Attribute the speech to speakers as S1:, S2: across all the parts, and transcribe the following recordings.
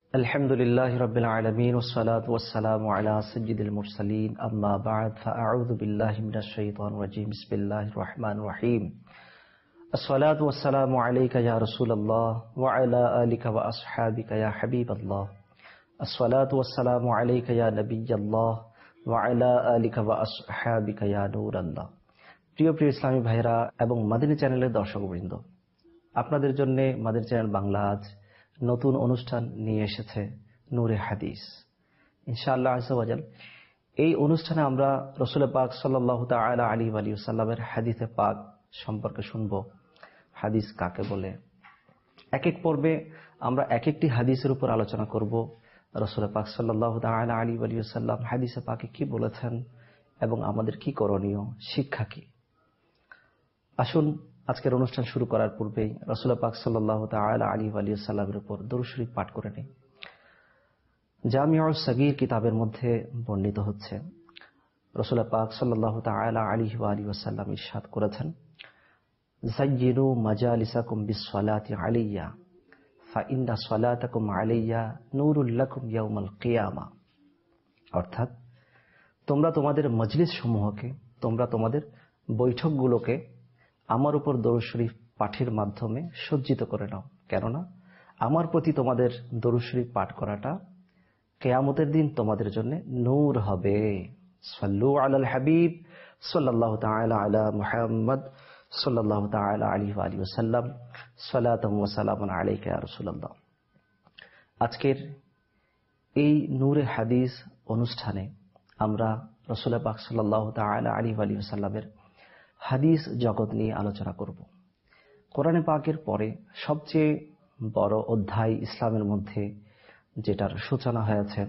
S1: আলহামদুলিল্লাহি রাব্বিল আলামিন ওয়াসসালাতু ওয়াসসালামু আলা সাইয়্যিদিল মুরসালিন আম্মা বা'দ ফাআউযু বিল্লাহি মিনাশ শাইতানির রাজীম বিসমিল্লাহির রহমানির রহিম আসসালাতু ওয়াসসালামু আলাইকা ইয়া রাসূলুল্লাহ ওয়া আলা আলিকা ওয়া আসহাবিকা ইয়া হাবিবাল্লাহ আসসালাতু ওয়াসসালামু আলাইকা ইয়া নবিয়্যাল্লাহ ওয়া আলা আলিকা ওয়া আসহাবিকা ইয়া নূরাল্লাহ। প্রিয় ইসলামী ভাইরা এবং মাদানী চ্যানেলের দর্শকবৃন্দ, আপনাদের জন্য মাদানী চ্যানেল বাংলা আজ নতুন অনুষ্ঠান নিয়ে এসেছে নূরে হাদিস। ইনশাআল্লাহ আযজা ওয়া জাল এই অনুষ্ঠানে আমরা রাসূল পাক সাল্লাল্লাহু তাআলা আলাইহি ওয়া সাল্লামের হাদিসে পাক সম্পর্কে শুনব। হাদিস কাকে বলে? এক এক পর্বে আমরা এক একটি হাদিসের উপর আলোচনা করব। রাসূল পাক সাল্লাল্লাহু তাআলা আলাইহি ওয়া সাল্লাম হাদিসে পাকে কি বলেছেন এবং আমাদের কি করণীয়, শিক্ষা কি। আসুন আজকের অনুষ্ঠান শুরু করার পূর্বেই রাসূল পাক সাল্লাল্লাহু তাআলা আলাইহি ওয়া সাল্লামের উপর দরুদ শরীফ পাঠ করে নিই। জামিউস সাগীর কিতাবের মধ্যে বর্ণিত হচ্ছে, রাসূল পাক সাল্লাল্লাহু তাআলা আলাইহি ওয়া সাল্লাম ইরশাদ করেছেন, যায়্যিনু মাজালিসাকুম বিস-সালাতি আলাইয়া ফা ইন্না সালাতাকুম আলাইয়া নূরুল লাকুম ইয়াউমাল কিয়ামা। অর্থাৎ, তোমরা তোমাদের মজলিস সমূহকে, তোমরা তোমাদের বৈঠকগুলোকে আমার উপর দরুদ শরীফ পাঠের মাধ্যমে সজ্জিত করে নাও, কেননা আমার প্রতি তোমাদের দরুদ শরীফ পাঠ করাটা কিয়ামতের দিন তোমাদের জন্য নূর হবে। সাল্লু আলাল হাবিব সাল্লাল্লাহু তাআলা আলা মুহাম্মদ সাল্লাল্লাহু তাআলা আলাইহি ওয়া সাল্লাম সালাতাম ওয়া সালামুন আলাইকা ইয়া রাসূলুল্লাহ। আজকের এই নূরে হাদিস অনুষ্ঠানে আমরা রাসূল পাক সাল্লাল্লাহু তাআলা আলাইহি ওয়া সাল্লামের হাদিস জগৎ নিয়ে আলোচনা করব। কোরআনে পাকের পরে সবচেয়ে বড় অধ্যায় ইসলামের মধ্যে যেটার সূচনা হয়েছে,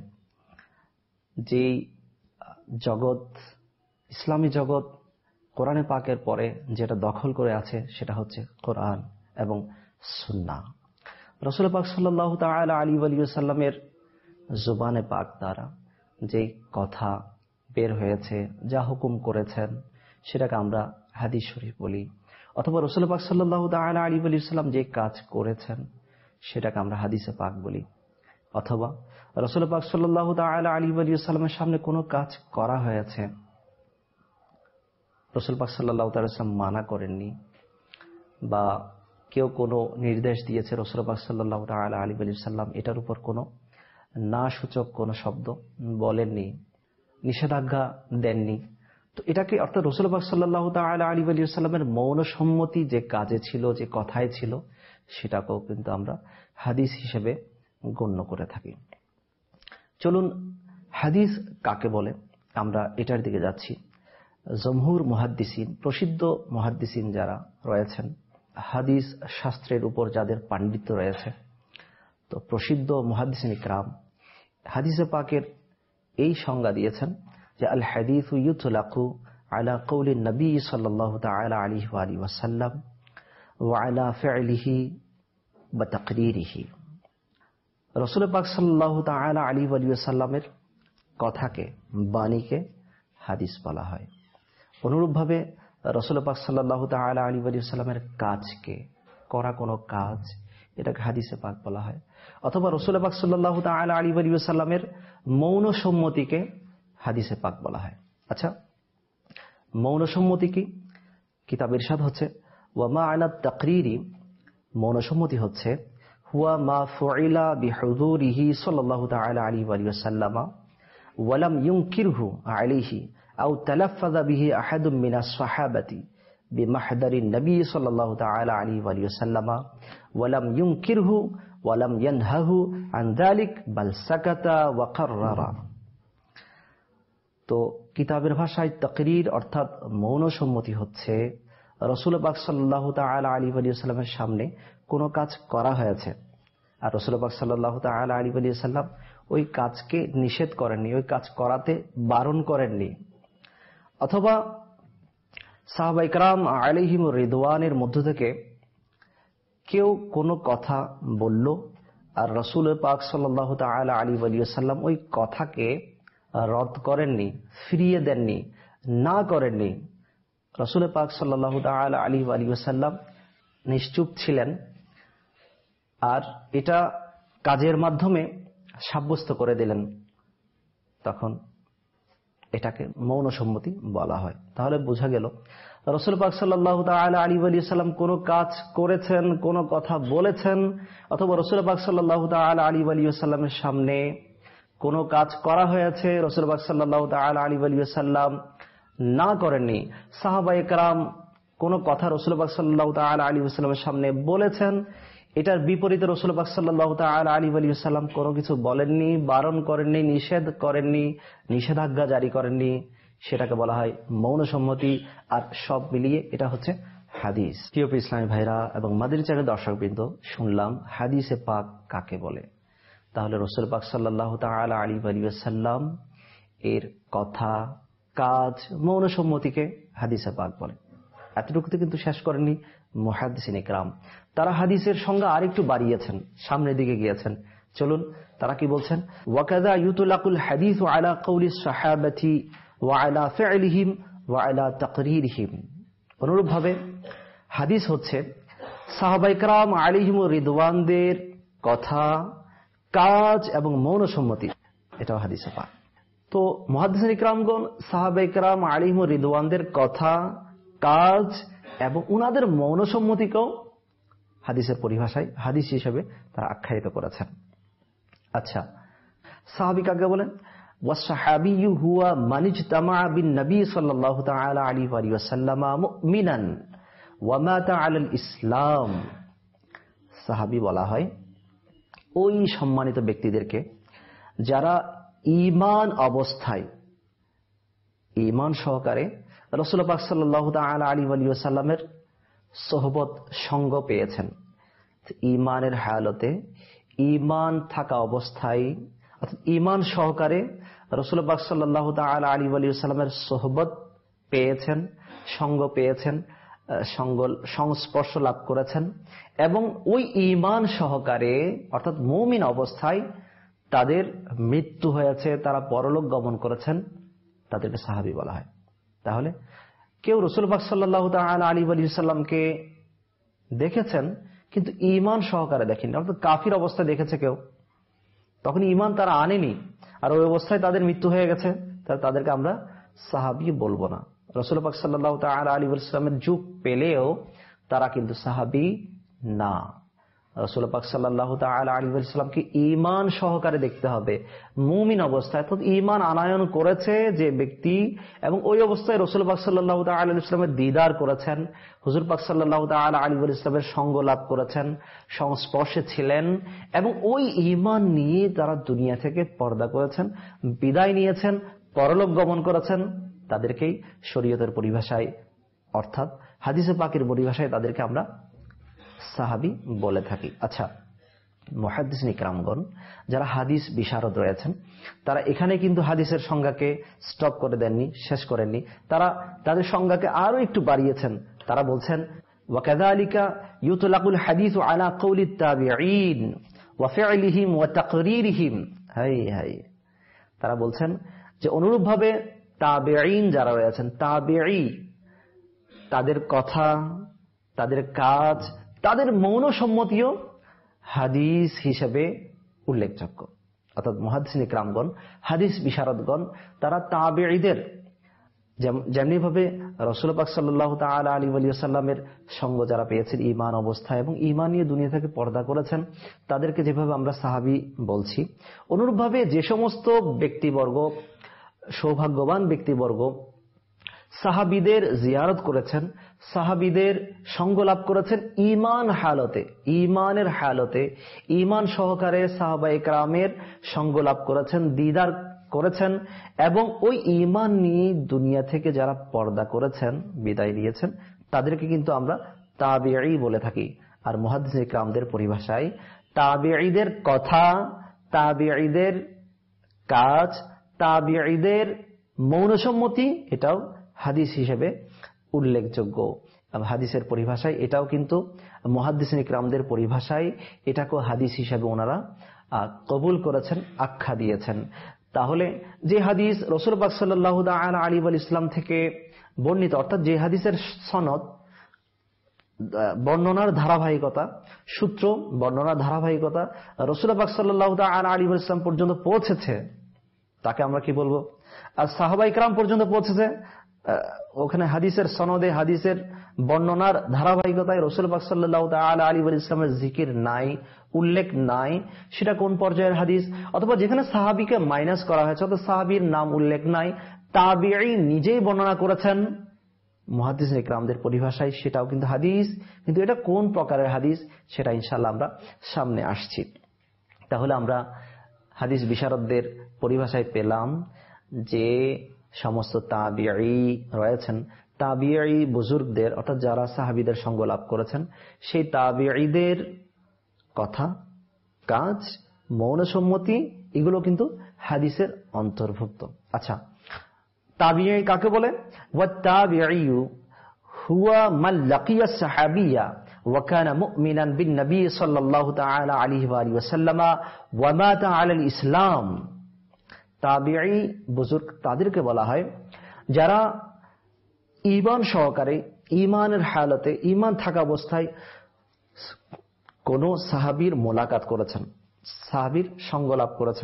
S1: যেই জগৎ, ইসলামী জগৎ কোরআনে পাকের পরে যেটা দখল করে আছে সেটা হচ্ছে কোরআন এবং সুন্নাহ। রাসূল পাক সাল্লাল্লাহু তাআলা আলাইহি ওয়া সাল্লামের জবানে পাক দ্বারা যেই কথা বের হয়েছে, যা হুকুম করেছেন, সেটাকে আমরা হাদিস শরীফ বলি। অথবা রাসূল পাক সাল্লাল্লাহু তাআলা আলাইহি ওয়া সাল্লাম যে কাজ করেছেন সেটাকে আমরা হাদিসে পাক বলি। অথবা রাসূল পাক সাল্লাল্লাহু তাআলা আলাইহি ওয়া সাল্লামের সামনে কোনো কাজ করা হয়েছে, রাসূল পাক সাল্লাল্লাহু তাআলা সাল্লাম মানা করেননি, বা কেউ কোনো নির্দেশ দিয়েছে, রাসূল পাক সাল্লাল্লাহু তাআলা আলাইহি ওয়া সাল্লাম এটার উপর কোনো না সূচক কোনো শব্দ বলেননি, নিষেধাজ্ঞা দেননি, তো এটাকে, অর্থাৎ রাসূল পাক সাল্লাল্লাহু তাআলা আলাইহি ওয়া সাল্লামের মৌন সম্মতি যে কাজে ছিল, যে কথায় ছিল, সেটাকেও কিন্তু আমরা হাদিস হিসেবে গণ্য করে থাকি। চলুন, হাদিস কাকে বলে আমরা এটার দিকে যাচ্ছি। জমহুর মুহাদ্দিসিন, প্রসিদ্ধ মুহাদ্দিসিন যারা রয়েছেন, হাদিস শাস্ত্রের উপর যাদের পাণ্ডিত্য রয়েছে, তো প্রসিদ্ধ মুহাদ্দিসিন ইকরাম হাদিসে পাকের এই সংজ্ঞা দিয়েছেন যে আল হাদিসু ইউতলাকু আলা কওলিন নবী সাল্লাল্লাহু তাআলা আলাইহি ওয়া সাল্লাম ওয়া আলা ফি'লিহি ওয়া তাকরীরিহি। রাসূল পাক সাল্লাল্লাহু তাআলা আলাইহি ওয়া সাল্লামের কথাকে, বাণীকে হাদিস বলা হয়। অনুরূপভাবে রাসূল পাক সাল্লাল্লাহু তাআলা আলাইহি ওয়া সাল্লামের কাজকে, করা কোনো কাজ, এটাকে হাদিসে পাক বলা হয়। অথবা রাসূল পাক সাল্লাল্লাহু তাআলা আলাইহি ওয়া সাল্লামের মৌন সম্মতিকে হাদিসে পাক বলা হয়। আচ্ছা, মৌন সম্মতি কি? কিতাব ইরশাদ হচ্ছে, ওয়া মা'না তাকরীরি, মৌন সম্মতি হচ্ছে হুয়া মা ফুইলা বিহুযুরিহি সাল্লাল্লাহু তাআলা আলাইহি ওয়া সাল্লাম ওয়া লাম ইউনকিরহু আলাইহি আও তালাফফাযা বিহি আহাদুম মিনাস সাহাবাতি বিমাহদারিন নবী সাল্লাল্লাহু তাআলা আলাইহি ওয়া সাল্লাম ওয়া লাম ইউনকিরহু ওয়া লাম ইয়ানহাহু আন যালিক বাল সাকাতা ওয়া কাররারা। তো কিতাবের ভাষায় তাকরীর অর্থাৎ মৌন সম্মতি হচ্ছে রাসূল পাক সাল্লাল্লাহু তাআলা আলাইহি ওয়া সাল্লামের সামনে কোনো কাজ করা হয়েছে, আর রাসূল পাক সাল্লাল্লাহু তাআলা আলাইহি ওয়া সাল্লাম ওই কাজকে নিষেধ করেননি, ওই কাজ করাতে বারণ করেননি। অথবা সাহাবা ইকরাম আলাইহিমুর রিদওয়ানের মধ্য থেকে কেউ কোনো কথা বলল, আর রাসূল পাক সাল্লাল্লাহু তাআলা আলাইহি ওয়া সাল্লাম ওই কথাকে রদ করেননি, ফিরিয়ে দেননি, না করেননি। রাসূল পাক সাল্লাল্লাহু তাআলা আলাইহি ওয়া সাল্লাম নিশ্চুপ ছিলেন, আর এটা কাজের মাধ্যমে সাব্যস্ত করে দিলেন, তখন এটাকে মৌন সম্মতি বলা হয়। তাহলে বোঝা গেল রাসূল পাক সাল্লাল্লাহু তাআলা আলাইহি ওয়া সাল্লাম কোনো কাজ করেছেন, কোনো কথা বলেছেন, অথবা রাসূল পাক সাল্লাল্লাহু তাআলা আলাইহি ওয়া সাল্লামের সামনে কোনো কাজ করা হয়েছে, রাসূল পাক সাল্লাল্লাহু তাআলা আলাইহি ওয়া সাল্লাম না করেননি। সাহাবায়ে কেরাম কোনো কথা রাসূল পাক সাল্লাল্লাহু তাআলা আলাইহি ওয়া সাল্লামের সামনে বলেছেন, এটার বিপরীতে রাসূল পাক সাল্লাল্লাহু তাআলা আলাইহি ওয়া সাল্লাম কোনো কিছু বলেননি, বারণ করেননি, নিষেধ করেননি, নিষেধাজ্ঞা জারি করেননি, সেটাকে বলা হয় মৌন সম্মতি। আর সব মিলিয়ে এটা হচ্ছে হাদিস। প্রিয় ইসলামী ভাইরা এবং মাদানী চ্যানেলের দর্শকবৃন্দ, শুনলাম হাদিসে পাক কাকে বলে। তাহলে রাসূল পাক সাল্লাল্লাহু তাআলা আলাইহি ওয়া সাল্লাম এর কথা, কাজ, মৌন সম্মতিকে হাদিসে পাক বলে। এতটুকুতে কিন্তু শেষ করেননি মুহাদ্দিসিন ইকরাম। তারা হাদিসের সংজ্ঞা আরেকটু বাড়িয়েছেন, সামনের দিকে গিয়েছেন। চলুন তারা কি বলছেন। ওয়াকাযা ইউতলাকুল হাদিসু আলা কওলিস সাহাবাতি ওয়া আলা ফি'লিহিম ওয়া আলা তাকরীরিহিম। অনুরূপভাবে হাদিস হচ্ছে সাহাবায়ে কেরাম আলাইহিমুর রিদওয়ানদের কথা, কাজ এবং মৌন সম্মতি, এটাও হাদিসে পাক। তো মুহাদ্দিসিন ইকরামগণ সাহাবায়ে কেরাম আলাইহিমুর রিদওয়ানদের কথা, কাজ এবং উনাদের মৌন সম্মতিকেও হাদিসের পরিভাষায় হাদিস হিসেবে তারা আখ্যায়িত করেছেন। আচ্ছা, সাহাবী কাকে বলেন? ওয়াসসাহাবিয়্যু হুয়া মান ইজতামা বিন নবী সাল্লাল্লাহু তাআলা আলাইহি ওয়া সাল্লাম মুমিনান ওয়া মাতা আলাল ইসলাম। সাহাবী বলা হয় ওই সম্মানিত ব্যক্তিদেরকে যারা ঈমান অবস্থায়, ঈমান সহকারে রাসূল পাক সাল্লাল্লাহু তাআলা আলাইহি ওয়া সাল্লামের সোহবত সঙ্গ পেয়েছেন। ঈমানের হালতে, ঈমান থাকা অবস্থায়, অর্থাৎ ঈমান সহকারে রাসূল পাক সাল্লাল্লাহু তাআলা আলাইহি ওয়া সাল্লামের সোহবত পেয়েছেন, সঙ্গ পেয়েছেন, সংস্পর্শ লাভ করেছেন, এবং ওই ঈমান সহকারে অর্থাৎ মুমিন অবস্থায় তাদের মৃত্যু হয়েছে, তারা পরলোক গমন করেছেন, তাদেরকে সাহাবী বলা হয়। তাহলে কেউ রাসূল পাক সাল্লাল্লাহু তাআলা আলাইহি ওয়া সাল্লামকে দেখেছেন কিন্তু ঈমান সহকারে দেখেননি, অর্থাৎ কাফির অবস্থায় দেখেছে কেউ, তখন ঈমান তারা আনেনি, আর ওই অবস্থায় তাদের মৃত্যু হয়ে গেছে, তাহলে তাদেরকে আমরা সাহাবী বলবো না। রাসূল পাক সাল্লাল্লাহু তাআলা আলাইহি ওয়া সাল্লামের যুগ পেলেও তারা কিন্তু সাহাবী না। রাসূল পাক সাল্লাল্লাহু তাআলা আলাইহি ওয়া সাল্লামকে ঈমান সহকারে দেখতে হবে, মুমিন অবস্থায়, অর্থাৎ ঈমান আনয়ন করেছে যে ব্যক্তি, এবং ওই অবস্থায় রাসূল পাক সাল্লাল্লাহু তাআলা আলাইহি ওয়া সাল্লামের দিদার করেছেন, হুজুর পাক সাল্লাল্লাহু তাআলা আলাইহি ওয়া সাল্লামের সঙ্গ লাভ করেছেন, সংস্পর্শে ছিলেন, এবং ওই ঈমান নিয়ে তারা দুনিয়া থেকে পর্দা করেছেন, বিদায় নিয়েছেন, পরলোক গমন করেছেন, তাদেরকেই শরীয়তের পরিভাষায় অর্থাৎ হাদিসে পাকের পরিভাষায় তাদেরকে আমরা সাহাবী বলে থাকি। আচ্ছা, মুহাদ্দিসিন ইকরামগণ যারা হাদিস বিশারদ রয়েছেন, তারা এখানে কিন্তু হাদিসের সংজ্ঞাকে স্টপ করে দেননি, শেষ করেননি, তারা তাদের সংজ্ঞাকে আরো একটু বাড়িয়েছেন। তারা বলছেন ওয়াকাযালিকা ইউতলাকুল হাদিসু আলা কওলিত তাবিঈন ওয়া ফি'লিহিম ওয়া তাকরীরিহিম। হাই হাই, তারা বলছেন যে অনুরূপভাবে তাবিঈন যারা রয়েছেন, তাবিঈ, তাদের কথা, তাদের কাজ, তাদের মৌন সম্মতিও হাদিস হিসেবে উল্লেখযোগ্য। অর্থাৎ মুহাদ্দিসিন ইকরামগণ, হাদিস বিশারদগণ, তারা তাবিঈদের যেমনি ভাবে রাসূল পাক সাল্লাল্লাহু তাআলা আলাইহি ওয়া সাল্লামের সঙ্গ যারা পেয়েছেন ঈমান অবস্থায় এবং ঈমান নিয়ে দুনিয়া থেকে পর্দা করেছেন, তাদেরকে যেভাবে আমরা সাহাবী বলছি, অনুরূপভাবে যে সমস্ত ব্যক্তিবর্গ, সৌভাগ্যবান ব্যক্তিবর্গ সাহাবীদের জিয়ারত করেছেন, সাহাবীদের সঙ্গ লাভ করেছেন ঈমান হালতে, ঈমানের হালতে, ঈমান সহকারে সাহাবায়ে কেরামের সঙ্গ লাভ করেছেন, দিদার করেছেন, এবং ওই ঈমান নিয়ে দুনিয়া থেকে যারা পর্দা করেছেন, বিদায় নিয়েছেন, তাদেরকে কিন্তু আমরা তাবিঈ বলে থাকি। আর মুহাদ্দিসিন ইকরামদের পরিভাষায় তাবিঈদের কথা, তাবিঈদের কাজ, তাবিঈদের মৌন সম্মতি, এটাও হাদিস হিসেবে উল্লেখযোগ্য। হাদিসের পরিভাষায় এটাও কিন্তু মুহাদ্দিসিন ইকরামদের পরিভাষায় এটাকেও হাদিস হিসেবে ওনারা কবুল করেছেন, আখ্যা দিয়েছেন। তাহলে যে হাদিস রাসূল পাক সাল্লাল্লাহু তাআলা আলাইহি ওয়া সাল্লাম থেকে বর্ণিত, অর্থাৎ যে হাদিসের সনদ বর্ণনার ধারাবাহিকতা, সূত্র বর্ণনার ধারাবাহিকতা রাসূল পাক সাল্লাল্লাহু তাআলা আলাইহি ওয়াসাল্লাম পর্যন্ত পৌঁছেছে, তাকে আমরা কি বলবো? আর সাহাবায়ে কেরাম পর্যন্ত পৌঁছেছে, ওখানে হাদিসের সনদে, হাদিসের বর্ণনার ধারাবাহিকতায় রাসূল পাক সাল্লাল্লাহু তাআলা আলাইহি ওয়াসাল্লামের জিকির নাই, উল্লেখ নাই, সেটা কোন পর্যায়ের হাদিস? অথবা যেখানে সাহাবীকে মাইনাস করা হয়েছে, অথবা সাহাবীর নাম উল্লেখ নাই, তাবিঈ নিজেই বর্ণনা করেছেন মুহাদ্দিস ইকরামদের পরিভাষায়, সেটাও কিন্তু হাদিস। কিন্তু এটা কোন প্রকারের হাদিস সেটা ইনশাআল্লাহ আমরা সামনে আসছি। তাহলে আমরা হাদিস বিশারদদের পরিভাষায় পেলাম যে সমস্ত তাবিঈ রয়েছেন, তাবিঈ বুজুর্গদের অর্থাৎ যারা সাহাবীদের সঙ্গ লাভ করেছেন, সেই তাবিঈদের কথা, কাজ, মৌনসম্মতি, এগুলো কিন্তু হাদিসের অন্তর্ভুক্ত। আচ্ছা, তাবিঈ কাকে বলে? ওয়াত-তাবিঈউ হুয়া মান লাকিয়া সাহাবিয়্যা ওয়া কানা মুমিনান বিন নবী সাল্লাল্লাহু তাআলা আলাইহি ওয়া আলিহি ওয়াসাল্লাম ওয়া মাতা আলাল ইসলাম। তাবিঈ বুজুর্গ তাদেরকে বলা হয় যারা ঈমান সহকারে, ঈমানের হালতে, ঈমান থাকা অবস্থায় কোন সাহাবীর মোলাকাত করেছেন, সাহাবীর সঙ্গ লাভ করেছেন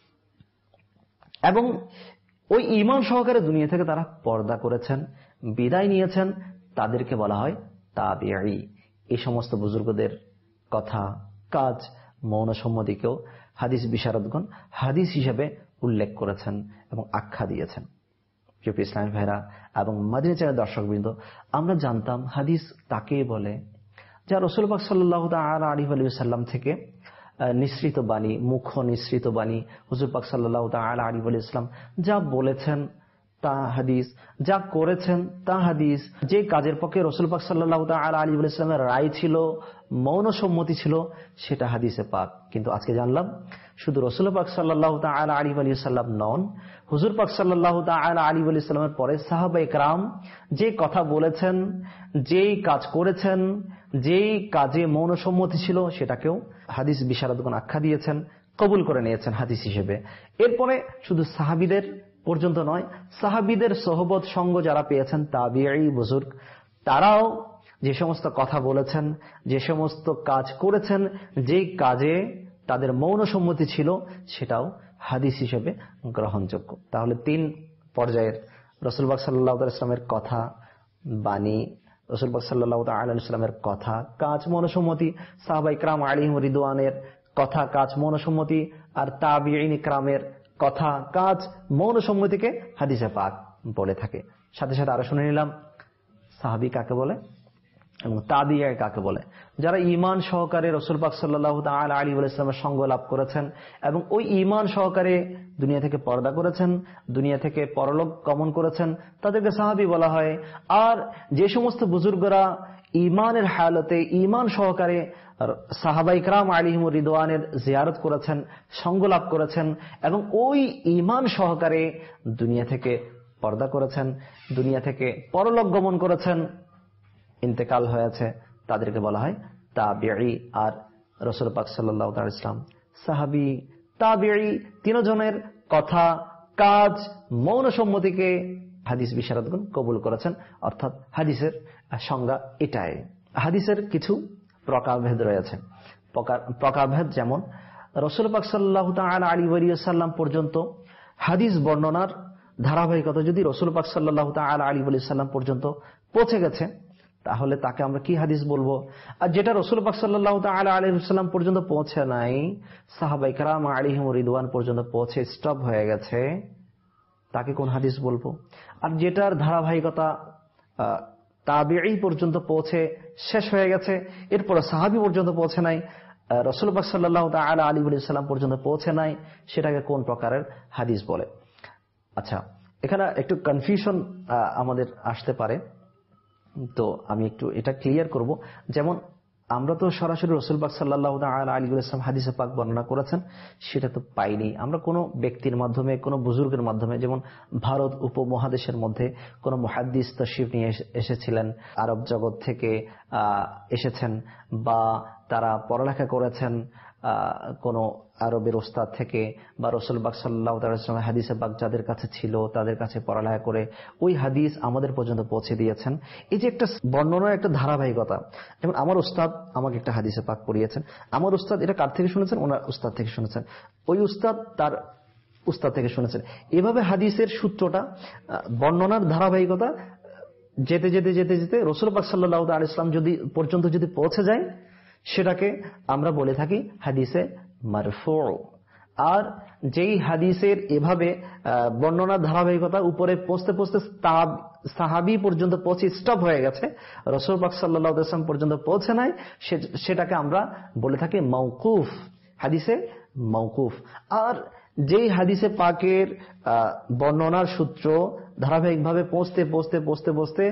S1: এবং ওই ঈমান সহকারে দুনিয়া থেকে তারা পর্দা করেছেন, বিদায় নিয়েছেন, তাদেরকে বলা হয় তাবিঈ। এই সমস্ত বুজুর্গদের কথা, কাজ, মৌনসম্মতিকেও হাদিস বিশারদগণ হাদিস হিসেবে উল্লেখ করেছেন এবং আখ্যা দিয়েছেন। প্রিয় ইসলামী ভাইরা এবং মাদিনী চ্যানেল দর্শকবৃন্দ, আমরা জানতাম হাদিস তাকে বলে যা রাসূল পাক সাল্লাল্লাহু তাআলা আলাইহি ওয়াসাল্লাম থেকে নিঃসৃত বাণী, মুখ নিঃসৃত বাণী, হুজুর পাক সাল্লাল্লাহু তাআলা আলাইহি ওয়াসাল্লাম যা বলেছেন তা হাদিস, যা করেছেন তা হাদিস, যে কাজের পক্ষে রাসূল পাক সাল্লাল্লাহু তাআলা আলাইহি ওয়াসাল্লামের রায় ছিল, মৌন সম্মতি ছিল, সেটা হাদিসে পাক। কিন্তু আজকে জানলাম শুধু রাসূল পাক সাল্লাল্লাহু তাআলা আলাইহি ওয়াসাল্লাম নন, হুজুর পাক সাল্লাল্লাহু তাআলা আলাইহি ওয়াসাল্লামের পরে সাহাবায়ে কেরাম যে কথা বলেছেন, যেই কাজ করেছেন, যেই কাজে মৌন সম্মতি ছিল, সেটাকেও হাদিস বিশারদগণ আখ্যা দিয়েছেন, কবুল করে নিয়েছেন হাদিস হিসেবে। এরপরে শুধু সাহাবীদের পর্যন্ত নয়, সাহাবীদের সোহবত সঙ্গ যারা পেয়েছেন, তাবিঈ বুজুর্গ, তারাও যে সমস্ত কথা বলেছেন, যে সমস্ত কাজ করেছেন, যেই কাজে তাদের মৌন সম্মতি ছিল, সেটাও হাদিস হিসেবে গ্রহণযোগ্য। তাহলে তিন পর্যায়ের রাসূল পাক সাল্লাল্লাহু আলাইহি ওয়াসাল্লামের কথা, বাণী, রাসূল পাক সাল্লাল্লাহু তাআলা আলাইহি ওয়াসাল্লামের কথা, কাজ, মৌনসম্মতি, সাহাবায়ে কেরাম আলাইহিম রিদওয়ানের কথা, কাজ, মৌনসম্মতি, আর তাবিঈন ইকরামের কথা, কাজ, মৌনসম্মতিকে হাদিসে পাক বলে থাকে। সাথে সাথে আরো শুনে নিলাম সাহাবী কাকে বলে এবং তাবিঈ কাকে বলে। যারা ঈমান সহকারে রাসূল পাক সাল্লাল্লাহু তাআলা আলাইহি ওয়াসাল্লামের সঙ্গ লাভ করেছেন এবং ওই ঈমান সহকারে দুনিয়া থেকে পর্দা করেছেন, দুনিয়া থেকে পরলোক গমন করেছেন, তাদেরকে সাহাবী বলা হয়। আর যে সমস্ত বুজুর্গরা ঈমানের হালতে, ঈমান সহকারে সাহাবায়ে কেরাম আলাইহিম রিদওয়ানের জিয়ারত করেছেন, সঙ্গ লাভ করেছেন এবং ওই ঈমান সহকারে দুনিয়া থেকে পর্দা করেছেন, দুনিয়া থেকে পরলোক গমন করেছেন, ইন্তেকাল হয়েছে, তাদেরকে বলা হয় তাবিঈ। আর রাসূল পাক সাল্লাল্লাহু আলাইহি ওয়াসাল্লাম, সাহাবী, তাবিঈ তিনজনের কথা, কাজ, মৌন সম্মতিকে হাদিস বিশারদগণ কবুল করেছেন। অর্থাৎ হাদিসের সংজ্ঞা এটাই। হাদিসের কিছু প্রকারভেদ রয়েছে। প্রকারভেদ যেমন রাসূল পাক সাল্লাল্লাহু তাআলা আলাইহি ওয়াসাল্লাম পর্যন্ত হাদিস বর্ণনার ধারাবাহিকতা যদি রাসূল পাক সাল্লাল্লাহু তাআলা আলাইহি ওয়াসাল্লাম পর্যন্ত পৌঁছে গেছে, তাহলে তাকে আমরা কি হাদিস বলবো? আর যেটা রাসূল পাক সাল্লাল্লাহু তাআলা আলাইহি ওয়াসাল্লাম পর্যন্ত পৌঁছে নাই, সাহাবায়ে কেরাম আলাইহিম রিদওয়ান পর্যন্ত পৌঁছে স্টপ হয়ে গেছে, তাকে কোন হাদিস বলবো? আর যেটার ধারাবাহিকতা তাবিঈ পর্যন্ত পৌঁছে শেষ হয়ে গেছে, এরপরে সাহাবী পর্যন্ত পৌঁছে নাই, রাসূল পাক সাল্লাল্লাহু তাআলা আলাইহি ওয়াসাল্লাম পর্যন্ত পৌঁছে নাই, সেটাকে কোন প্রকারের হাদিস বলে? আচ্ছা, এখানে একটু কনফিউশন আমাদের আসতে পারে, তো আমি একটু এটা ক্লিয়ার করব। যেমন আমরা তো সরাসরি রাসূল পাক সাল্লাল্লাহু তাআলা আলাইহি ওয়াসাল্লাম হাদিসে পাক বর্ণনা করেছেন, সেটা তো পাইনি। আমরা কোনো ব্যক্তির মাধ্যমে, কোনো বুজুর্গের মাধ্যমে, যেমন ভারত উপমহাদেশের মধ্যে কোনো মুহাদ্দিস তাশরিফ নিয়ে এসেছিলেন, আরব জগৎ থেকে এসেছেন, বা তারা পড়ালেখা করেছেন কোনো আরবের ওস্তাদ থেকে বা রাসূল পাক সাল্লাল্লাহু আলাইহি ওয়াসাল্লামের হাদিসে পাক যাদের কাছে ছিল তাদের কাছে পড়ালেখা করে ওই হাদিস আমাদের পর্যন্ত পৌঁছে দিয়েছেন। এই যে একটা বর্ণনার একটা ধারাবাহিকতা, যেমন আমার ওস্তাদ আমাকে একটা হাদিসে পাক পড়িয়েছেন, আমার ওস্তাদ এটা কার থেকে শুনেছেন, ওনার ওস্তাদ থেকে শুনেছেন, ওই ওস্তাদ তার ওস্তাদ থেকে শুনেছেন। এভাবে হাদিসের সূত্রটা, বর্ণনার ধারাবাহিকতা যেতে যেতে যেতে যেতে রাসূল পাক সাল্লাল্লাহু আলাইহি ওয়াসাল্লাম পর্যন্ত যদি পৌঁছে যায়, সেটাকে আমরা বলে থাকি হাদিসে মারফু। আর যেই হাদিসের এভাবে বর্ণনার ধারাবাহিকতা উপরে পৌঁছতে পৌঁছতে সাহাবী পর্যন্ত পৌঁছে স্টপ হয়ে গেছে, রাসূল পাক সাল্লাল্লাহু আলাইহি ওয়াসাল্লাম পর্যন্ত পৌঁছে নাই, সেটাকে আমরা বলে থাকি মাওকুফ, হাদিসে মাওকুফ। আর যেই হাদিসে পাকের বর্ণনার সূত্র ধারাবাহিকভাবে পৌঁছতে পৌঁছতে পৌঁছতে পৌঁছতে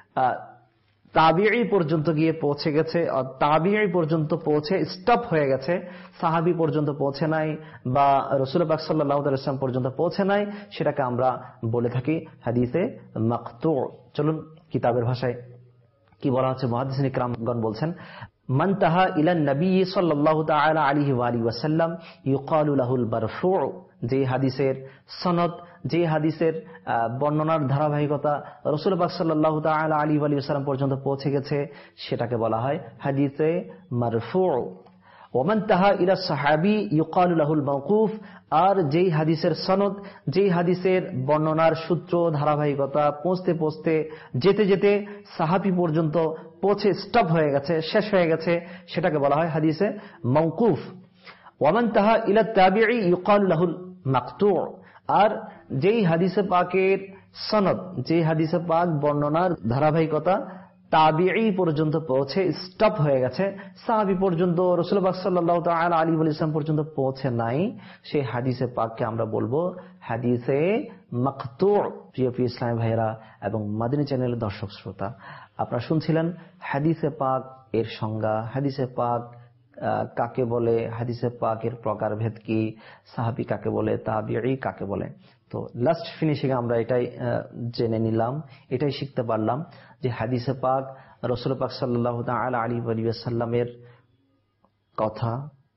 S1: তাবিঈ পর্যন্ত গিয়ে পৌঁছে গেছে, তাবিঈ পর্যন্ত পৌঁছে স্টপ হয়ে গেছে, সাহাবী পর্যন্ত পৌঁছে নাই বা রাসূল পাক সাল্লাল্লাহু আলাইহি ওয়াসাল্লাম পর্যন্ত পৌঁছে নাই, সেটাকে আমরা বলে থাকি হাদিসে মাকতু। চলুন কিতাবের ভাষায় কি বলা হচ্ছে। মুহাদ্দিসিন ইকরামগণ বলছেন, মান তাহা ইলান নবী সাল্লাল্লাহু তাআলা আলাইহি ওয়া আলিহি ওয়াসাল্লাম ইউকালু লাহুল মারফু। যে হাদিসের সনদ, যে হাদিসের বর্ণনার ধারাবাহিকতা রাসূল পাক সাল্লাল্লাহু তাআলা আলাইহি ওয়া আলিহি ওয়াসাল্লাম পর্যন্ত পৌঁছে গেছে, সেটাকে বলা হয় হাদিসে মারফু। ওমান তাহা ইলা সাহাবী ইউকালু লাহুল মাওকুফ। আর যেই হাদিসের সনদ, যেই হাদিসের বর্ণনার সূত্র ধারাবাহিকতা পৌঁছতে পৌঁছতে যেতে যেতে সাহাবী পর্যন্ত পৌঁছে স্টপ হয়ে গেছে, শেষ হয়ে গেছে, সেটাকে বলা হয় হাদিসে মাওকুফ। ওয়ামান তাহা ইলা তাবিঈ ইউকালু লাহুল মাকতু। আর যেই হাদিসে পাকের সনদ, যে হাদিসে পাক বর্ণনার ধারাবাহিকতা তাবিঈ পর্যন্ত পৌঁছে স্টপ হয়ে গেছে, সাহাবী পর্যন্ত রাসূল পাক সাল্লাল্লাহু তাআলা আলাইহি ওয়া সাল্লাম পর্যন্ত পৌঁছে নাই, সেই হাদিসে পাককে আমরা বলবো হাদিসে মাকতু। প্রিয় প্রিয় ইসলামী ভাইয়েরা এবং মাদানী চ্যানেলের দর্শক শ্রোতা, আপনারা শুনছিলেন হাদিসে পাক এর সংজ্ঞা, হাদিসে পাক কাকে বলে, হাদিসে পাকের প্রকারভেদ কি, সাহাবী কাকে বলে, তাবিঈ কাকে বলে। তো লাস্ট ফিনিশিং আমরা এটাই জেনে নিলাম, এটাই শিখতে পারলাম যে হাদিসে পাক রাসূল পাক সাল্লাল্লাহু তাআলা আলাইহি ওয়া সাল্লামের কথা,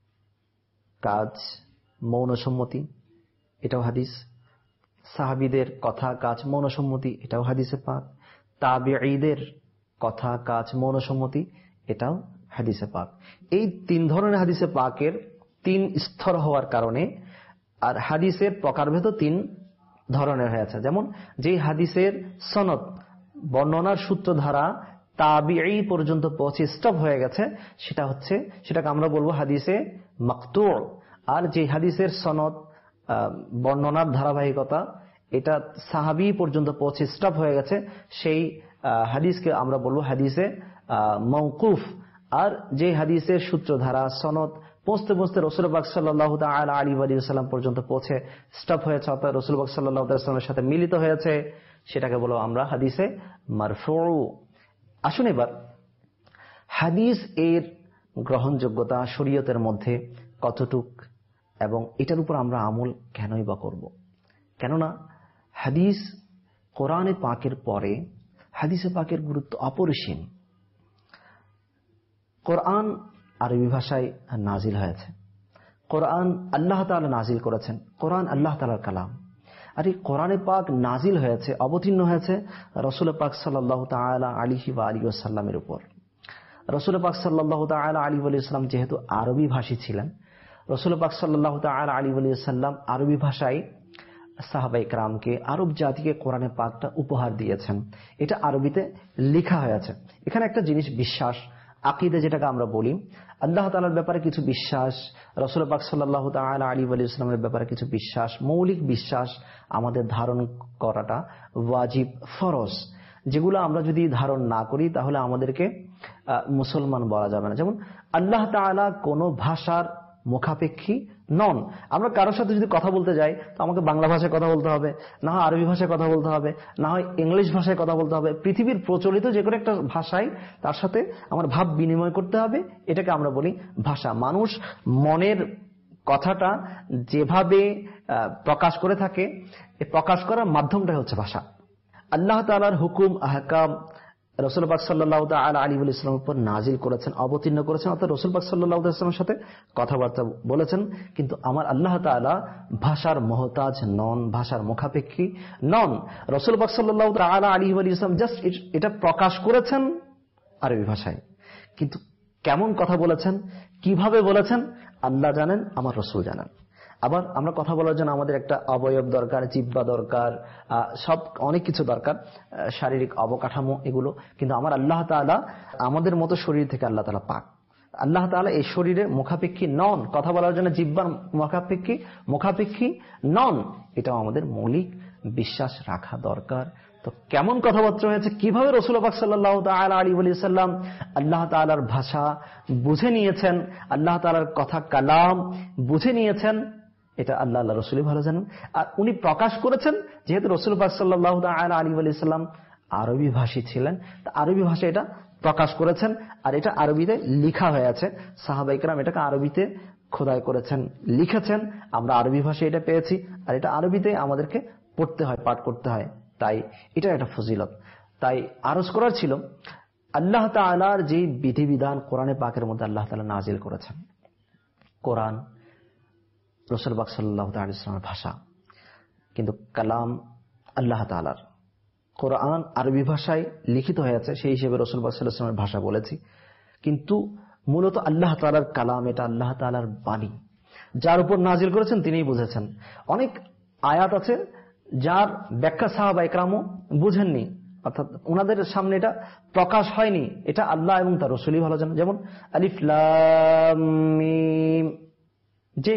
S1: কাজ, মৌন সম্মতি, এটাও হাদিস। সাহাবীদের কথা, কাজ, মৌন সম্মতি, এটাও হাদিসে পাক। তাবিঈদের কথা, কাজ, মৌন সম্মতি, এটাও হাদিসে পাক। এই তিন ধরনের হাদিসে পাকের তিন স্তর হওয়ার কারণে আর হাদিসের প্রকারভেদও তিন ধরনের হয়েছে। যেমন যে হাদিসের সনদ, বর্ণনার সূত্রধারা তাবিঈ পর্যন্ত পৌঁছে স্টপ হয়ে গেছে, সেটাকে আমরা বলবো হাদিসে মাকতু। আর যে হাদিসের সনদ, বর্ণনার ধারাবাহিকতা এটা সাহাবী পর্যন্ত পৌঁছে স্টপ হয়ে গেছে, সেই হাদিসকে আমরা বলবো হাদিসে মাওকুফ। আর যে হাদিসের সূত্রধারা সনদ পৌঁছতে পৌঁছতে রাসূল পাক সাল্লাল্লাহু তাআলা আলাইহি ওয়া সাল্লাম পর্যন্ত পৌঁছে স্টপ হয়েছে, অর্থাৎ রাসূল পাক সাল্লাল্লাহু আলাইহি ওয়াসাল্লামের সাথে মিলিত হয়েছে, সেটাকে বলবো আমরা হাদিসে মারফু। আসুন এবার হাদিস এর গ্রহণযোগ্যতা শরীয়তের মধ্যে কতটুক এবং এটার উপর আমরা আমল কেনই বা করব। কেননা হাদিস, কোরআনে পাকের পরে হাদিসে পাকের গুরুত্ব অপরিসীম। কোরআন আরবি ভাষায় নাজিল হয়েছে, কোরআন আল্লাহ তাআলা নাজিল করেছেন, কোরআন আল্লাহ তাআলার কালাম। আর এই কোরআনে পাক নাজিল হয়েছে, অবতীর্ণ হয়েছে রাসূল পাক সাল্লাল্লাহু তাআলা আলাইহি ওয়া আলিহি ওয়াসাল্লামের উপর। রাসূল পাক সাল্লাল্লাহু তাআলা আলাইহি ওয়া সাল্লাম যেহেতু আরবি ভাষী ছিলেন, রাসূল পাক সাল্লাল্লাহু তাআলা আলাইহি ওয়া সাল্লাম আরবি ভাষায় সাহাবায়ে কেরামকে, আরব জাতিকে কোরআনে পাকটা উপহার দিয়েছেন। এটা আরবিতে লেখা হয়েছে। এখানে একটা জিনিস বিশ্বাস, আকীদা যেটাকে আমরা বলি, আল্লাহ তাআলার ব্যাপারে কিছু বিশ্বাস, রাসূল পাক সাল্লাল্লাহু তাআলা আলাইহি ওয়া সাল্লামের ব্যাপারে কিছু বিশ্বাস, মৌলিক বিশ্বাস আমাদের ধারণ করাটা ওয়াজিব, ফরজ। যেগুলো আমরা যদি ধারণ না করি তাহলে আমাদেরকে মুসলমান বলা যাবে না। যেমন আল্লাহ তাআলা কোনো ভাষার মুখাপেক্ষী নন। আমরা কারোর সাথে যদি কথা বলতে যাই তো আমাকে বাংলা ভাষায় কথা বলতে হবে, না হয় আরবি ভাষায় কথা বলতে হবে, না হয় ইংলিশ ভাষায় কথা বলতে হবে। পৃথিবীর প্রচলিত যে কোনো একটা ভাষায় তার সাথে আমার ভাব বিনিময় করতে হবে, এটাকে আমরা বলি ভাষা। মানুষ মনের কথাটা যেভাবে প্রকাশ করে থাকে, এই প্রকাশ করার মাধ্যমটাই হচ্ছে ভাষা। আল্লাহ তাআলার হুকুম, আহকাম, রাসূল পাক সাল্লাল্লাহু তাআলা আলাইহি ওয়াসাল্লামের উপর নাজিল করেছেন, অবতীর্ণ করেছেন, অর্থাৎ রাসূল পাক সাল্লাল্লাহু আলাইহি ওয়াসাল্লামের সাথে কথাবার্তা বলেছেন। কিন্তু আমার আল্লাহ তাআলা ভাষার মহতাজ নন, ভাষার মুখাপেক্ষী নন। রাসূল পাক সাল্লাল্লাহু তাআলা আলাইহি ওয়াসাল্লাম জাস্ট এটা প্রকাশ করেছেন আরবি ভাষায়, কিন্তু কেমন কথা বলেছেন, কিভাবে বলেছেন আল্লাহ জানেন, আমার রাসূল জানেন। আবার আমরা কথা বলার জন্য আমাদের একটা অবয়ব দরকার, জিহ্বা দরকার, সব অনেক কিছু দরকার, শারীরিক অবকাঠামো এগুলো। কিন্তু আমার আল্লাহ তাআলা আমাদের মতো শরীর থেকে আল্লাহ তাআলা পাক। আল্লাহ তাআলা এই শরীরে মুখাপেক্ষী নন, কথা বলার জন্য জিহ্বার মুখাপেক্ষী নন। এটাও আমাদের মৌলিক বিশ্বাস রাখা দরকার। তো কেমন কথাবার্তা হয়েছে, কিভাবে রাসূল পাক সাল্লাল্লাহু তাআলা আলাইহি ওয়াসাল্লাম আল্লাহ তাআলার ভাষা বুঝে নিয়েছেন, আল্লাহ তাআলার কথা কালাম বুঝে নিয়েছেন, এটা আল্লাহ রাসূলই ভালো জানেন। আর উনি প্রকাশ করেছেন, যেহেতু রাসূল পাক সাল্লাল্লাহু তাআলা আলাইহি ওয়াসাল্লাম আরবি ভাষী ছিলেন, তা আরবি ভাষায় এটা প্রকাশ করেছেন। আর এটা আরবিতে লেখা হয়ে আছে, সাহাবায়ে কেরাম এটাকে আরবিতে খোদাই করেছেন, লিখেছেন। আমরা আরবি ভাষায় এটা পেয়েছি, আর এটা আরবিতে আমাদেরকে পড়তে হয়, পাঠ করতে হয়। তাই এটা একটা ফজিলত। তাই আরজ করার ছিল, আল্লাহ তাআলার যে বিধিবিধান কোরআনে পাকের মধ্যে আল্লাহ তাআলা নাজিল করেছেন, কোরআন রাসূল পাক সাল্লাল্লাহু আলাইহি ওয়াসাল্লামের ভাষা, কিন্তু কালাম আল্লাহ তাআলার। কোরআন আরবি ভাষায় লিখিত হয়েছে, সেই হিসেবে রাসূল পাক সাল্লাল্লাহু আলাইহি ওয়াসাল্লামের ভাষা বলেছি, কিন্তু মূলত আল্লাহ তাআলার কালাম, এটা আল্লাহ তাআলার বাণী। যার উপর নাজিল করেছেন তিনিই বুঝেছেন। অনেক আয়াত আছে যার ব্যাখ্যা সাহাবায়ে কেরামও বুঝেননি, অর্থাৎ ওনাদের সামনে এটা প্রকাশ হয়নি। এটা আল্লাহ এবং তার রাসূলই ভালো জানেন। যেমন আলিফ লাম মিম, যে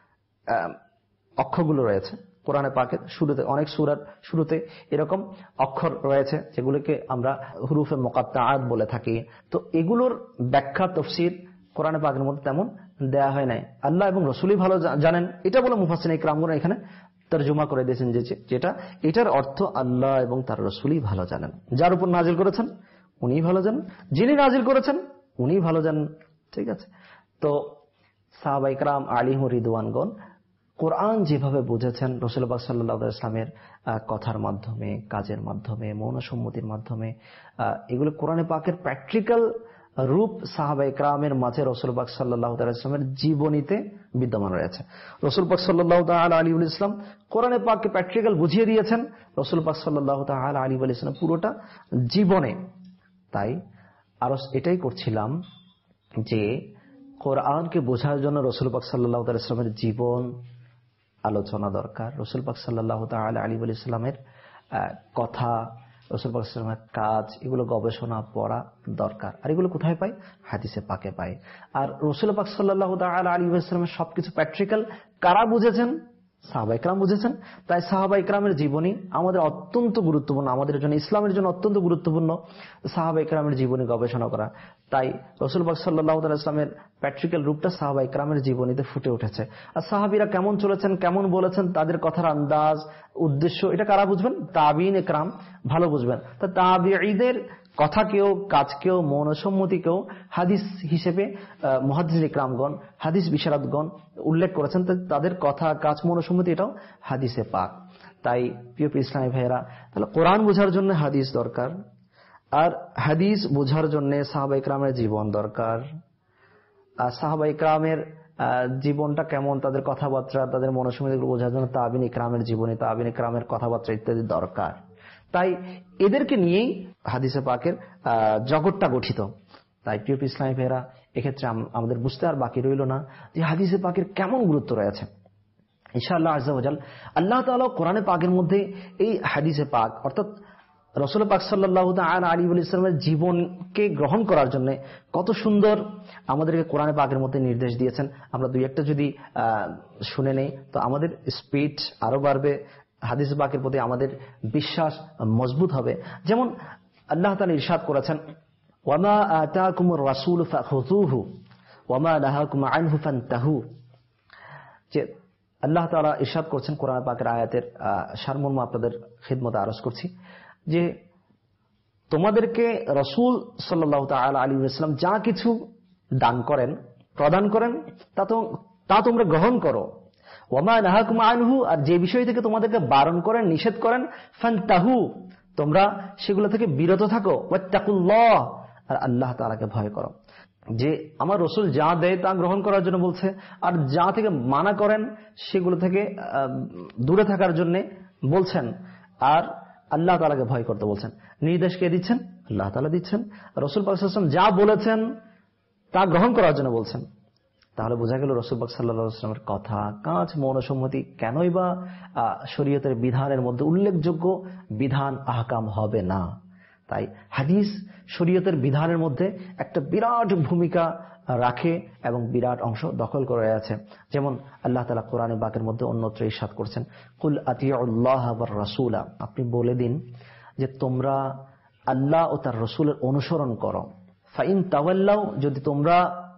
S1: অক্ষরগুলো রয়েছে কোরআনে পাকের শুরুতে, অনেক সূরার শুরুতে এরকম অক্ষর রয়েছে যেগুলোকে আমরা হুরুফে মুকাত্তাআত বলে থাকি। তো এগুলোর ব্যাখ্যা তাফসীর কোরআনে পাকের মধ্যে তেমন দেয়া হয় নাই, আল্লাহ এবং রাসূলই ভালো জানেন। এটা বলে মুফাসসিরিন কিরামগণ এখানে তরজমা করে দিয়েছেন যেটা এটার অর্থ আল্লাহ এবং তার রাসূলই ভালো জানেন। যার উপর নাজিল করেছেন উনিই ভালো জানেন, যিনি নাজিল করেছেন উনিই ভালো জানেন। ঠিক আছে। তো সাহাবায়ে কেরাম আলাইহিম রিদওয়ানগণ কোরআন যেভাবে বুঝেছেন, রাসূল পাক সাল্লাল্লাহু আলাইহি ওয়াসাল্লামের কথার মাধ্যমে, কাজের মাধ্যমে, মৌনসম্মতির মাধ্যমে, এগুলো কোরআনে পাকের প্র্যাকটিক্যাল রূপ সাহাবায়ে কেরামের মাঝে রাসূল পাক সাল্লাল্লাহু আলাইহি ওয়াসাল্লামের জীবনীতে বিদ্যমান রয়েছে। রাসূল পাক সাল্লাল্লাহু তাআলা আলাইহি ওয়াসাল্লাম কোরআনে পাককে প্র্যাকটিক্যাল বুঝিয়ে দিয়েছেন রাসূল পাক সাল্লাল্লাহু তাআলা আলাইহি ওয়াসাল্লাম পুরোটা জীবনে। তাই আর এটাই করছিলাম যে কোরআনকে বোঝার জন্য রাসূল পাক সাল্লাল্লাহু আলাইহি ওয়াসাল্লামের জীবন আলোচনা দরকার, রাসূল পাক সাল্লাল্লাহু তাআলা আলাইহি ওয়াসাল্লামের কথা, রাসূল পাক সাল্লাল্লাহু আলাইহি ওয়াসাল্লামের কাজ, এগুলো গবেষণা পড়া দরকার। আর এগুলো কোথায় পাই? হাদিসে পাকে পাই। আর রাসূল পাক সাল্লাল্লাহু তাআলা আলাইহি ওয়াসাল্লামের সবকিছু প্র্যাকটিক্যাল কারা বুঝেছেন? সাহাবায়ে কেরাম বুঝেছেন। তাই সাহাবায়ে কেরামের জীবনী আমাদের অত্যন্ত গুরুত্বপূর্ণ, আমাদের জন্য, ইসলামের জন্য অত্যন্ত গুরুত্বপূর্ণ সাহাবায়ে কেরামের জীবনী গবেষণা করা। তাই রাসূল পাক সাল্লাল্লাহু আলাইহি ওয়াসাল্লামের প্র্যাকটিক্যাল রূপটা সাহাবায়ে কেরামের জীবনীতে ফুটে উঠেছে। আর সাহাবীরা কেমন চলেছেন, কেমন বলেছেন, তাদের কথার আন্দাজ, উদ্দেশ্য, এটা কারা বুঝবেন? তাবিঈনে কেরাম ভালো বুঝবেন। তা তাবিঈদের কথাকেও, কাজকেও, মৌনসম্মতিকেও হাদিস হিসেবে মুহাদ্দিসিনে কেরামগণ, হাদিস বিশারদগণ উল্লেখ করেছেন। তাদের কথা, কাজ, মৌনসম্মতি এটাও হাদিসে পাক। তাই প্রিয় ইসলামী ভাইয়েরা, তাহলে কোরআন বোঝার জন্য হাদিস দরকার, আর হাদিস বোঝার জন্য সাহাবায়ে কেরামের জীবন দরকার। আর সাহাবায়ে কেরামের জীবনটা কেমন, তাদের কথাবার্তা, তাদের মৌনসম্মতি বোঝার জন্য তাবিঈনে কেরামের জীবনী, তাবিঈনে কেরামের কথাবার্তা ইত্যাদি দরকার। তাই এদেরকে নিয়েই হাদিসে পাকের জগৎটা গঠিত। তাই প্রিয় ইসলামী ভাইয়েরা, এক্ষেত্রে আমাদের বুঝতে আর বাকি রইল না যে হাদিসে পাকের কেমন গুরুত্ব রয়েছে। ইনশাআল্লাহ আযজা ওয়া জাল আল্লাহ তাআলা কোরআনে পাকের মধ্যে এই হাদিসে পাক, অর্থাৎ রাসূল পাক সাল্লাল্লাহু তাআলা আলাইহি ওয়াসাল্লামের জীবনকে গ্রহণ করার জন্য কত সুন্দর আমাদেরকে কোরআনে পাকের মধ্যে নির্দেশ দিয়েছেন। আমরা দুই একটা যদি শুনে নেই তো আমাদের স্পিড আরো বাড়বে, হাদিস পাকের প্রতি আমাদের বিশ্বাস মজবুত হবে। যেমন আল্লাহ তাআলা ইরশাদ করেছেন, ওয়ামা আতাকুমুর রাসূলু ফাখুযুহু ওয়ামা নাহাকুম আনহু ফান্তাহু। যে আল্লাহ তাআলা ইরশাদ করছেন কোরআন পাকের আয়াতের সারমর্ম আপনাদের খিদমতে আরজ করছি, যে তোমাদেরকে রাসূল সাল্লাল্লাহু তাআলা আলাইহি ওয়াসাল্লাম যা কিছু দান করেন, প্রদান করেন, তা তোমরা গ্রহণ করো। ওয়ামা নাহাকুম আনহু, আর যে বিষয় থেকে তোমাদেরকে বারণ করেন, নিষেধ করেন, ফান্তাহু, তোমরা সেগুলো থেকে বিরত থাকো, ওয়াত্তাকুল্লাহ, আর আল্লাহ তাআলাকে ভয় করো। যে আমার রসুল যা দেয় তা গ্রহণ করার জন্য বলছে, আর যা থেকে মানা করেন সেগুলো থেকে দূরে থাকার জন্য বলছেন, আর আল্লাহ তাআলাকে ভয় করতে বলছেন। নির্দেশ কে দিচ্ছেন? আল্লাহ তাআলা দিচ্ছেন। রসুল পাক সাল্লাল্লাহু আলাইহি ওয়াসাল্লাম যা বলেছেন তা গ্রহণ করার জন্য বলছেন। তাহলে বোঝা গেল রসুল পাক সাল্লাল্লাহু আলাইহি ওয়াসাল্লামের কথা, কাজ, মৌনসম্মতি কেনই বা শরীয়তের বিধানের মধ্যে উল্লেখযোগ্য বিধান আহকাম হবে না। তাই হাদিস শরীয়তের বিধানের মধ্যে একটা বিরাট ভূমিকা রাখে এবং বিরাট অংশ দখল করে আছে। যেমন আল্লাহ তাআলা কোরআনে পাকের মধ্যে অন্যত্র ইরশাদ করছেন, কুল আতিউল্লাহ ওয়ার রাসূলা, আপনি বলে দিন যে তোমরা আল্লাহ ও তার রাসূলের অনুসরণ করো। ফাইন তাওয়াল্লাউ, যদি তোমরা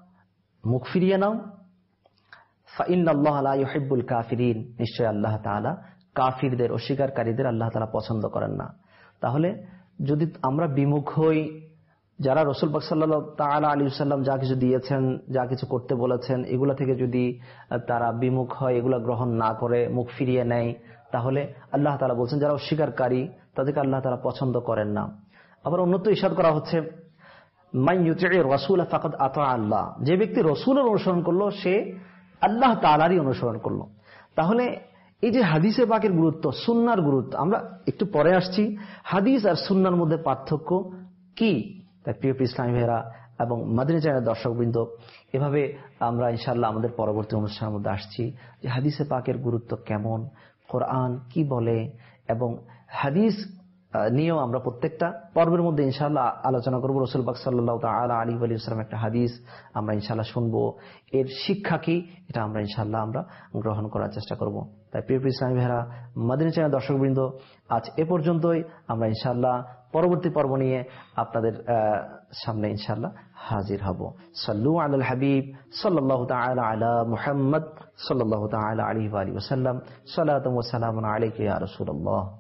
S1: মুখ ফিরিয়ে নাও, ফাইন্নাল্লাহা লা ইউহিব্বুল কাফিরিন, নিশ্চয় আল্লাহ তাআলা কাফিরদের, অস্বীকারীদের আল্লাহ তাআলা পছন্দ করেন না। তাহলে যদি আমরা বিমুখ হই, যারা রাসূল পাক সাল্লাল্লাহু তাআলা আলাইহি ওয়াসাল্লাম যা কিছু দিয়েছেন, যা কিছু করতে বলেছেন, এগুলা থেকে যদি তারা বিমুখ হয়, এগুলা গ্রহণ না করে মুখ ফিরিয়ে নেয়, তাহলে আল্লাহ তাআলা বলছেন যারা অস্বীকারী তাদেরকে আল্লাহ তাআলা পছন্দ করেন না। আবার অন্যত্র ইরশাদ করা হচ্ছে, মান ইউতি'র রাসূলা ফাকাদ আতা আল্লাহ, যে ব্যক্তি রাসূলের অনুসরণ করলো সে আল্লাহ তাআলারই অনুসরণ করলো। তাহলে এই যে হাদিসে পাকের গুরুত্ব, সুন্নাহর গুরুত্ব, আমরা একটু পরে আসছি। হাদিস আর সুন্নাহর মধ্যে পার্থক্য কি? তাই প্রিয় ইসলামী ভাইরা এবং মাদানী চ্যানেলের দর্শকবৃন্দ, এভাবে আমরা ইনশাআল্লাহ আমাদের পরবর্তী অনুষ্ঠানের মধ্যে আসছি যে হাদিসে পাকের গুরুত্ব কেমন, কোরআন কি বলে, এবং হাদিস নিয়েও আমরা প্রত্যেকটা পর্বের মধ্যে ইনশাআল্লাহ আলোচনা করব। রাসূল পাক সাল্লাল্লাহু তাআলা আলাইহি ওয়া সাল্লাম একটা হাদিস আমরা ইনশাআল্লাহ শুনবো, এর শিক্ষা কি এটা আমরা ইনশাআল্লাহ আমরা গ্রহণ করার চেষ্টা করব। তাই প্রিয় ইসলামী ভাইরা, মাদানী চ্যানেল দর্শকবৃন্দ, আজ এ পর্যন্তই। আমরা ইনশাআল্লাহ পরবর্তী পর্ব নিয়ে আপনাদের সামনে ইনশাআল্লাহ হাজির হব। সাল্লু আলাল হাবিব সাল্লাল্লাহু তাআলা আলা মুহাম্মদ সাল্লাল্লাহু তাআলা আলাইহি ওয়া সাল্লাম। সালাতু ওয়া সালামুন আলাইকা ইয়া রাসূলুল্লাহ।